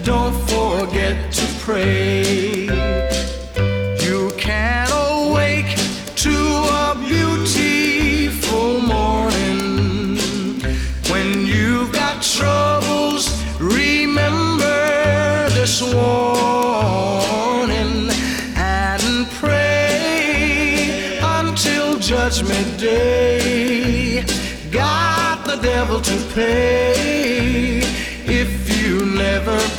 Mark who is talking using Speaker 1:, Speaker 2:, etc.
Speaker 1: don't forget to pray. You can awake to a beautiful morning. When you've got troubles, remember this warning and pray until Judgment Day. Got the devil to pay if you never